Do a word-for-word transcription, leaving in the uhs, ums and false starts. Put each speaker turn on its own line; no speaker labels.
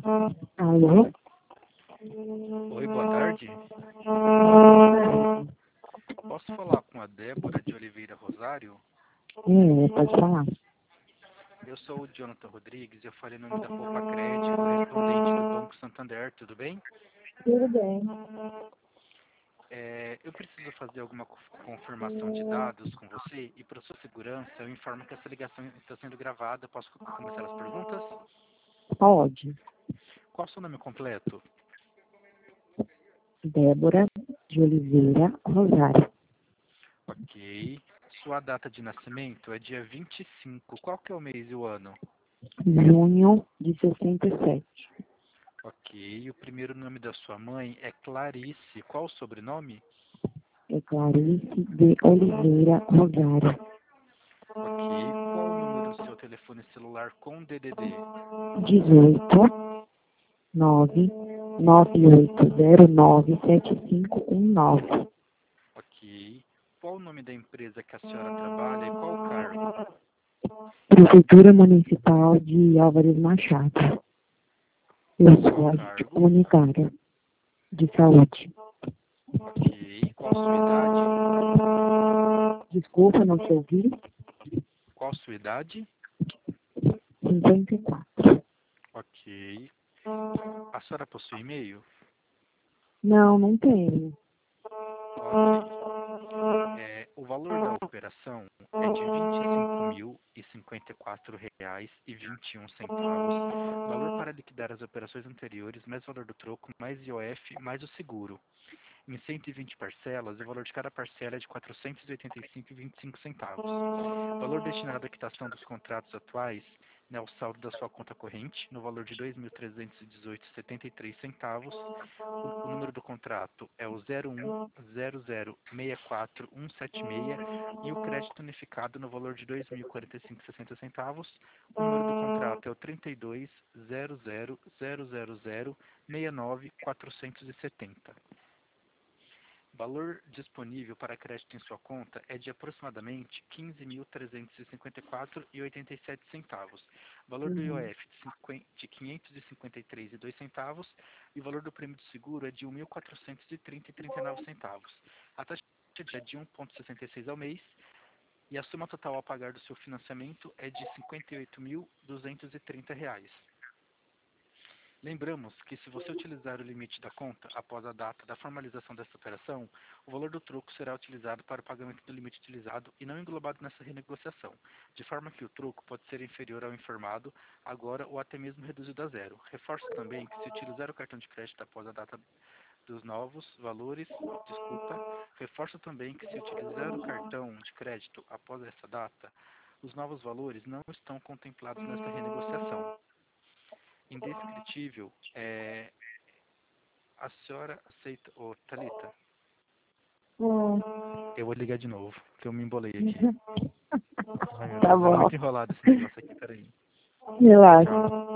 Alô?
Oi, boa tarde. Posso falar com a Débora de Oliveira Rosário?
Sim, pode falar.
Eu sou o Jonathan Rodrigues, eu falei em nome da Poupa Crédito, correspondente do Banco Santander, tudo bem?
Tudo bem.
É, eu preciso fazer alguma co- confirmação de dados com você e, para sua segurança, eu informo que essa ligação está sendo gravada. Posso co- começar as perguntas?
Pode.
Qual o seu nome completo?
Débora de Oliveira Rosário.
Ok. Sua data de nascimento é dia vinte e cinco. Qual que é o mês e o ano?
Junho de sessenta e sete.
Ok. O primeiro nome da sua mãe é Clarice. Qual o sobrenome?
É Clarice de Oliveira Rosário.
Ok. Qual o número do seu telefone celular com D D D?
dezoito, nove, nove oito zero nove sete cinco um nove.
Ok. Qual o nome da empresa que a senhora trabalha e qual o cargo?
Prefeitura Municipal de Álvares Machado. Eu
Qual
sou
o
agente
cargo?
comunitária de saúde.
Ok. Qual sua idade?
Desculpa, não te ouvi.
Qual sua idade?
cinquenta e quatro.
Ok. A senhora possui e-mail?
Não, não tenho.
Ok. É, o valor da operação é de vinte e cinco mil e cinquenta e quatro reais e vinte e um centavos. Valor para liquidar as operações anteriores, mais valor do troco, mais I O F, mais o seguro. Em cento e vinte parcelas, o valor de cada parcela é de quatrocentos e oitenta e cinco reais e vinte e cinco centavos. Valor destinado à quitação dos contratos atuais, né, o saldo da sua conta corrente, no valor de dois mil trezentos e dezoito reais e setenta e três centavos. O, o número do contrato é o zero um zero zero seis quatro um sete seis e o crédito unificado no valor de dois mil e quarenta e cinco reais e sessenta centavos. O número do contrato é o trinta e dois zero zero zero zero zero seis nove quatrocentos e setenta. Valor disponível para crédito em sua conta é de aproximadamente quinze mil trezentos e cinquenta e quatro reais e oitenta e sete centavos. Valor do
Uhum.
I O F de cinquenta de quinhentos e cinquenta e três reais e dois centavos e o valor do prêmio de seguro é de um mil quatrocentos e trinta reais e trinta e nove centavos. A taxa é de um vírgula sessenta e seis ao mês e a soma total a pagar do seu financiamento é de cinquenta e oito mil duzentos e trinta reais. Lembramos que se você utilizar o limite da conta após a data da formalização desta operação, o valor do troco será utilizado para o pagamento do limite utilizado e não englobado nessa renegociação, de forma que o troco pode ser inferior ao informado agora ou até mesmo reduzido a zero. Reforço também que se utilizar o cartão de crédito após a data dos novos valores, desculpa, reforço também que se utilizar o cartão de crédito após essa data, os novos valores não estão contemplados nesta renegociação. Indescritível, é, a senhora aceita... Ô, Thalita,
Hum.
eu vou ligar de novo, que eu me embolei aqui. Ai, meu
Tá
Deus, é
bom.
muito enrolado esse negócio aqui, peraí.
Relaxa.
Tchau.